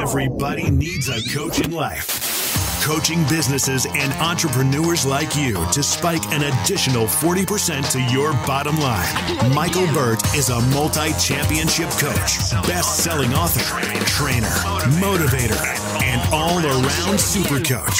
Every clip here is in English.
Everybody needs a coach in life. Coaching businesses and entrepreneurs like you to spike an additional 40% to your bottom line. Michael Burt is a multi-championship coach, best-selling author, trainer, motivator, and all-around super coach.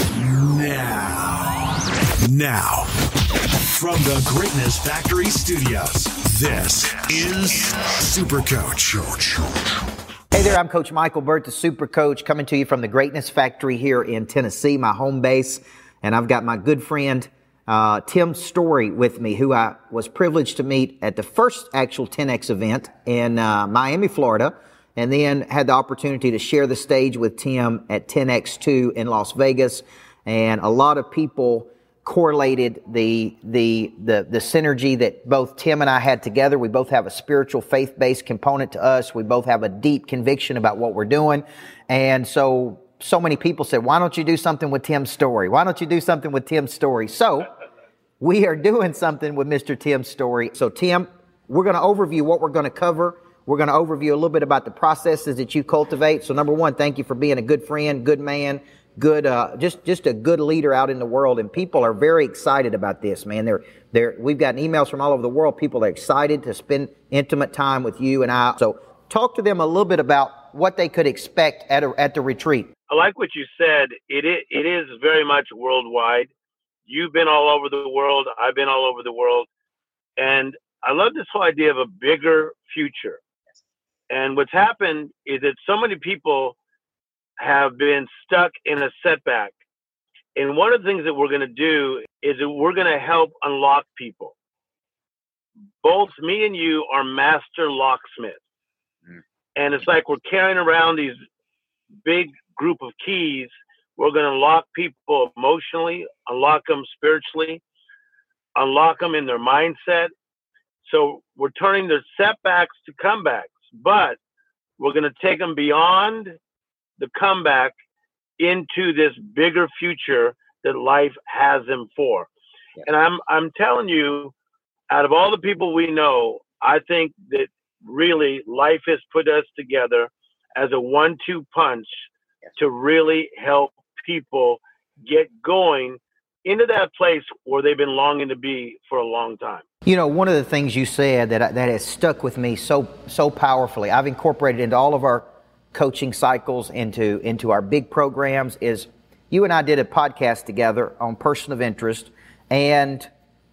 Now, from the Greatness Factory Studios, this is Super Coach. Hey there, I'm Coach Michael Burt, the Super Coach, coming to you from the Greatness Factory here in Tennessee, my home base. And I've got my good friend, Tim Storey with me, who I was privileged to meet at the first actual 10X event in Miami, Florida, and then had the opportunity to share the stage with Tim at 10X2 in Las Vegas. And a lot of people correlated the synergy that both Tim and I had together. We both have a spiritual, faith-based component to us. We both have a deep conviction about what we're doing. And so many people said, why don't you do something with Tim Storey? Why don't you do something with Tim Storey? So we are doing something with Mr. Tim Storey. So Tim, we're going to overview what we're going to cover. We're going to overview a little bit about the processes that you cultivate. So number one, thank you for being a good friend, good man, good, just a good leader out in the world, and people are very excited about this, man. We've gotten emails from all over the world. People are excited to spend intimate time with you and I. So talk to them a little bit about what they could expect at the retreat. I like what you said. It is very much worldwide. You've been all over the world. I've been all over the world. And I love this whole idea of a bigger future. And what's happened is that so many people have been stuck in a setback. And one of the things that we're going to do is that we're going to help unlock people. Both me and you are master locksmiths. And it's like we're carrying around these big group of keys. We're going to unlock people emotionally, unlock them spiritually, unlock them in their mindset. So we're turning their setbacks to comebacks, but we're going to take them beyond the comeback into this bigger future that life has them for. Yeah. And I'm telling you, out of all the people we know, I think that really life has put us together as a 1-2 punch to really help people get going into that place where they've been longing to be for a long time. You know, one of the things you said that has stuck with me so powerfully, I've incorporated into all of our coaching cycles, into our big programs, is you and I did a podcast together on person of interest, and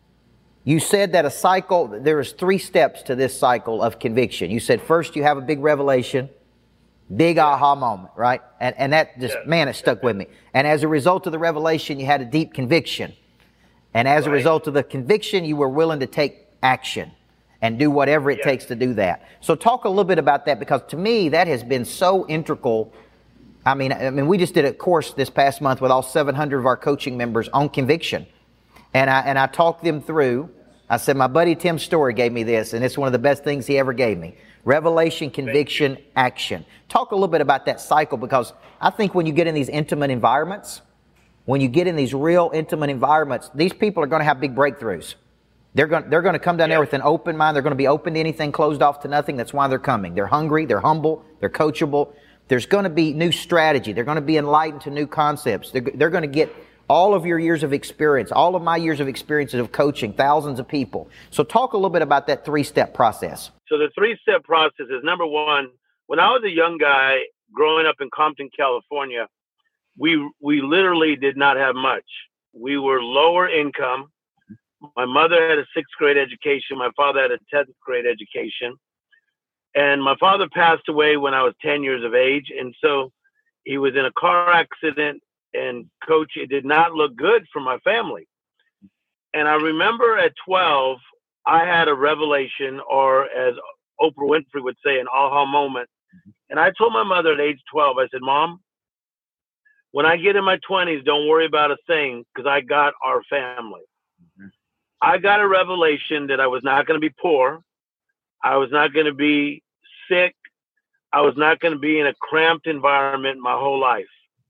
you said that a cycle, there is 3 steps to this cycle of conviction. You said first you have a big revelation, big aha moment, right? And that just, man, it stuck with me. And as a result of the revelation, you had a deep conviction. And as a result of the conviction, you were willing to take action and do whatever it takes to do that. So talk a little bit about that, because to me, that has been so integral. I mean, we just did a course this past month with all 700 of our coaching members on conviction. And I talked them through. I said, my buddy Tim Storey gave me this, and it's one of the best things he ever gave me. Revelation, conviction, action. Talk a little bit about that cycle, because I think when you get in these intimate environments, when you get in these real intimate environments, these people are going to have big breakthroughs. They're going to come down there with an open mind. They're going to be open to anything, closed off to nothing. That's why they're coming. They're hungry. They're humble. They're coachable. There's going to be new strategy. They're going to be enlightened to new concepts. They're going to get all of your years of experience, all of my years of experiences of coaching thousands of people. So talk a little bit about that 3-step process. So the 3-step process is, number one, when I was a young guy growing up in Compton, California, we literally did not have much. We were lower income. My mother had a 6th grade education. My father had a 10th grade education. And my father passed away when I was 10 years of age. And so he was in a car accident, and Coach, it did not look good for my family. And I remember at 12, I had a revelation, or as Oprah Winfrey would say, an aha moment. And I told my mother at age 12, I said, Mom, when I get in my 20s, don't worry about a thing, because I got our family. I got a revelation that I was not going to be poor. I was not going to be sick. I was not going to be in a cramped environment my whole life.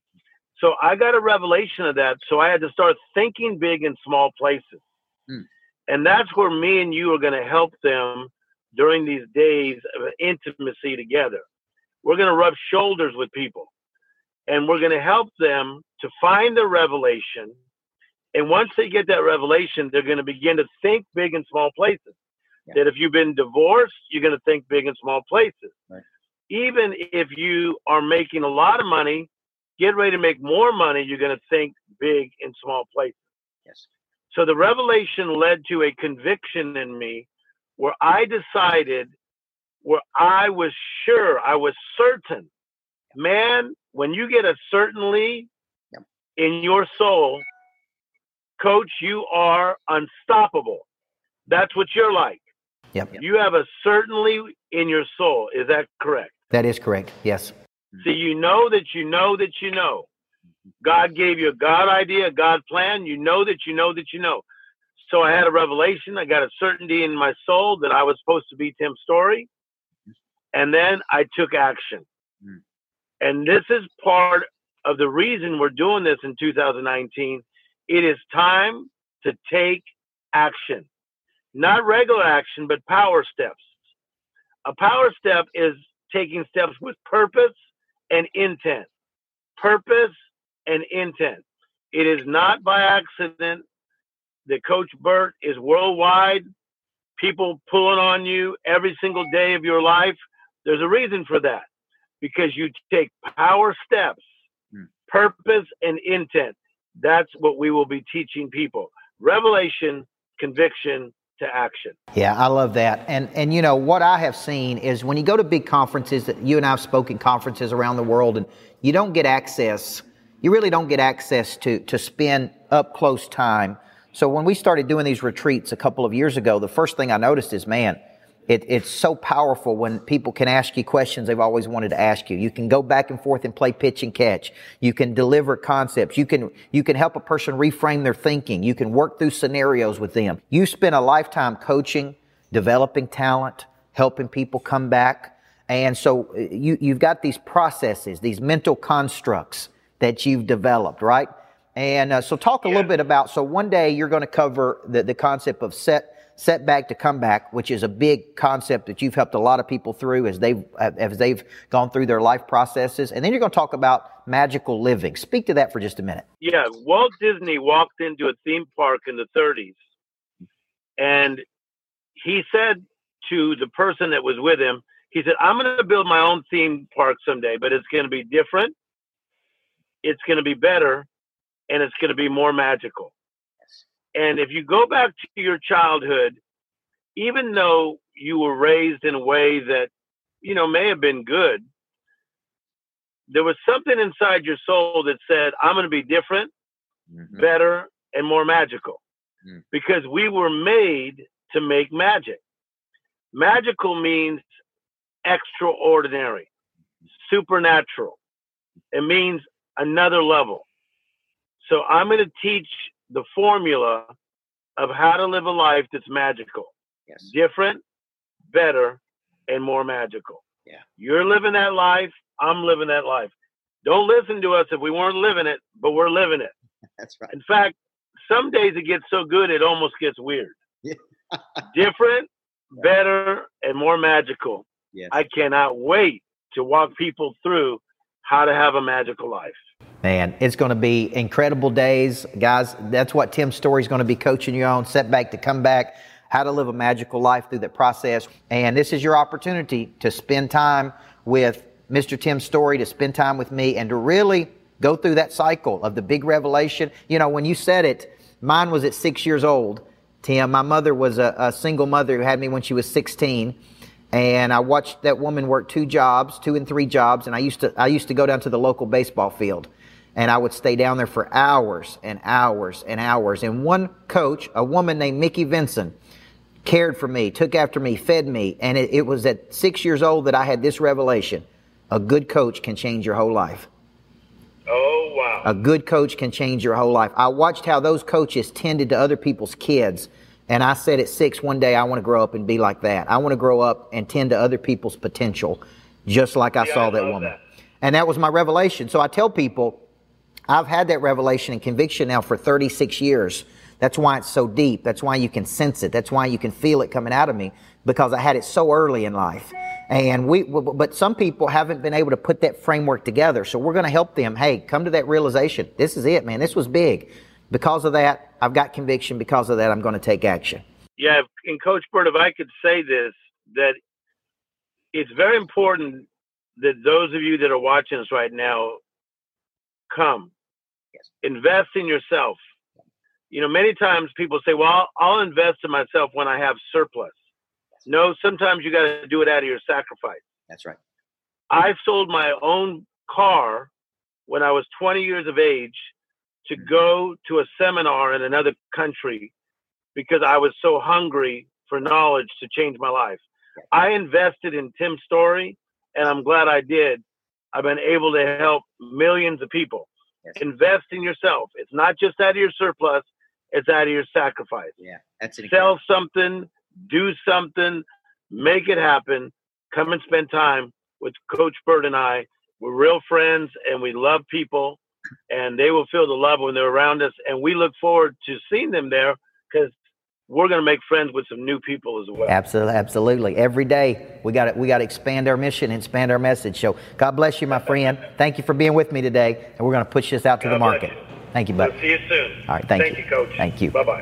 So I got a revelation of that. So I had to start thinking big in small places. And that's where me and you are going to help them during these days of intimacy together. we're going to rub shoulders with people, and we're going to help them to find the revelation. And once they get that revelation, they're going to begin to think big in small places. Yeah. That if you've been divorced, you're going to think big in small places. Right. Even if you are making a lot of money, get ready to make more money, you're going to think big in small places. Yes. So the revelation led to a conviction in me where I decided, where I was sure, I was certain, man, when you get a certainty in your soul, Coach, you are unstoppable. That's what you're like. Yep. You have a certainty in your soul. Is that correct? That is correct. Yes. So you know that you know that you know. God gave you a God idea, a God plan. You know that you know that you know. So I had a revelation. I got a certainty in my soul that I was supposed to be Tim Storey. And then I took action. And this is part of the reason we're doing this in 2019. It is time to take action. Not regular action, but power steps. A power step is taking steps with purpose and intent. Purpose and intent. It is not by accident that Coach Burt is worldwide. People pulling on you every single day of your life. There's a reason for that. Because you take power steps, purpose and intent. That's what we will be teaching people. Revelation, conviction to action. Yeah, I love that. And you know, what I have seen is when you go to big conferences, that you and I have spoken conferences around the world, and you don't get access, you really don't get access to spend up close time. So when we started doing these retreats a couple of years ago, the first thing I noticed is, man, it's so powerful when people can ask you questions they've always wanted to ask you. You can go back and forth and play pitch and catch. You can deliver concepts. You can help a person reframe their thinking. You can work through scenarios with them. You spend a lifetime coaching, developing talent, helping people come back. And so you've got these processes, these mental constructs that you've developed, right? And so talk a little bit about, so one day you're going to cover the concept of setback to comeback, which is a big concept that you've helped a lot of people through as they've gone through their life processes. And then you're going to talk about magical living. Speak to that for just a minute. Yeah, Walt Disney walked into a theme park in the 30s, and he said to the person that was with him, he said, I'm going to build my own theme park someday, but it's going to be different, it's going to be better, and it's going to be more magical. And if you go back to your childhood, even though you were raised in a way that, you know, may have been good, there was something inside your soul that said, I'm going to be different, better, and more magical. Because we were made to make magic. Magical means extraordinary, supernatural. It means another level. So I'm going to teach the formula of how to live a life that's magical. Yes. Different, better, and more magical. Yeah. You're living that life. I'm living that life. Don't listen to us if we weren't living it, but we're living it. That's right. In fact, some days it gets so good it almost gets weird. Yeah. Different, better, and more magical. Yes. I cannot wait to walk people through how to have a magical life. Man, it's going to be incredible days. Guys, that's what Tim Storey is going to be coaching you on, setback to comeback, how to live a magical life through that process. And this is your opportunity to spend time with Mr. Tim Storey, to spend time with me, and to really go through that cycle of the big revelation. You know, when you said it, mine was at 6 years old, Tim. My mother was a single mother who had me when she was 16. And I watched that woman work 2 and 3 jobs. And I used to go down to the local baseball field. And I would stay down there for hours and hours and hours. And one coach, a woman named Mickey Vinson, cared for me, took after me, fed me. And it was at 6 years old that I had this revelation. A good coach can change your whole life. Oh, wow. A good coach can change your whole life. I watched how those coaches tended to other people's kids. And I said at 6 one day, I want to grow up and be like that. I want to grow up and tend to other people's potential, just like I saw that woman. And that was my revelation. So I tell people, I've had that revelation and conviction now for 36 years That's why it's so deep. That's why you can sense it. That's why you can feel it coming out of me, because I had it so early in life. And but some people haven't been able to put that framework together. So we're going to help them. Hey, come to that realization. This is it, man. This was big. Because of that, I've got conviction. Because of that, I'm going to take action. Yeah. And Coach Burt, if I could say this, that it's very important that those of you that are watching us right now come. Yes. Invest in yourself. You know, many times people say, well, I'll invest in myself when I have surplus. No, sometimes you got to do it out of your sacrifice. That's right. I sold my own car when I was 20 years of age to go to a seminar in another country because I was so hungry for knowledge to change my life. I invested in Tim's story, and I'm glad I did. I've been able to help millions of people. Yes. Invest in yourself. It's not just out of your surplus. It's out of your sacrifice. Yeah, that's it. Sell something. Do something, make it happen. Come and spend time with Coach Burt and I. We're real friends, and we love people, and they will feel the love when they're around us. And we look forward to seeing them there, because we're going to make friends with some new people as well. Absolutely. Every day we got to expand our mission and expand our message. So God bless you, my friend. Thank you for being with me today, and we're going to push this out to the market. Thank you, bud. We'll see you soon. All right. Thank you, Coach. Thank you. Bye-bye.